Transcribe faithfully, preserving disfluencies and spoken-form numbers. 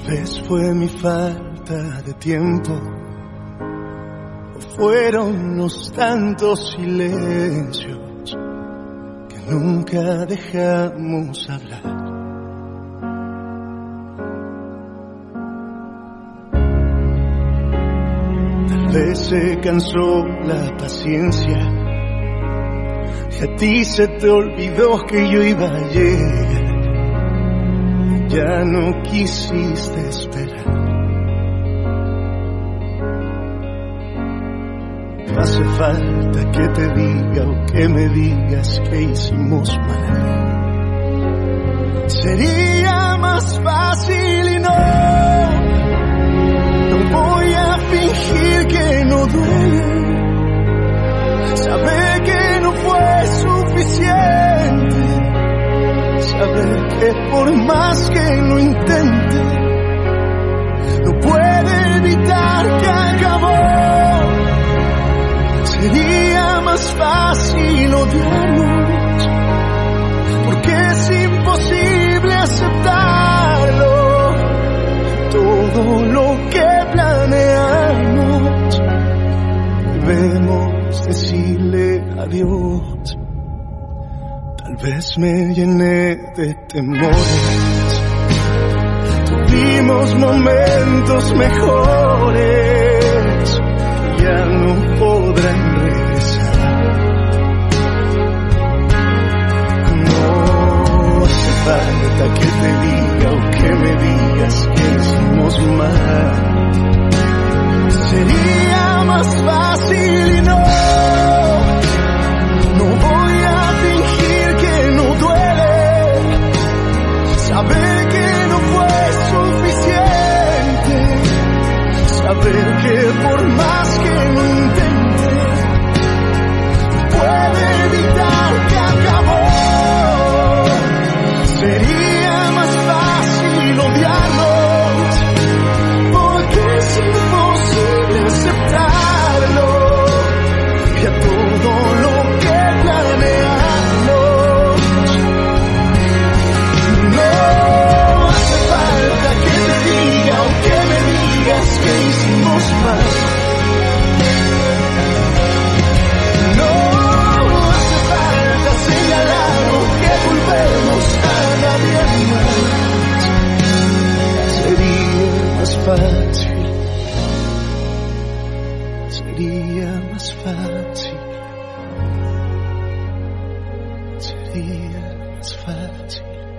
vez fue mi falta de tiempo, o fueron los tantos silencios que nunca dejamos hablar. Tal vez se cansó la paciencia y a ti se te olvidó que yo iba a llegar. Ya no quisiste esperar. No hace falta que te diga o que me digas que hicimos mal. Sería más fácil y no, no voy a fingir que no duele. Saber que no fue suficiente. Saber que por más que lo intente, no puede evitar que acabó. Sería más fácil odiarnos, porque es imposible aceptarlo. Todo lo que planeamos, debemos decirle adiós. Tal vez me llené de temores, tuvimos momentos mejores que ya no podrán regresar. No hace falta que te diga o que me digas que hicimos mal. Sería más fácil y no, no voy a fingir que no duele. Saber que no fue suficiente. Saber que por más que lo intente, no puede evitar que acabó. Sería más fácil odiarnos, porque es imposible aceptarlo. Y a todo lo que planeamos, no hace falta que te diga o que me digas que hicimos mal. No hace falta señalar o que volvemos a nadie más. Sería más fácil, sería más fácil, sería más fácil.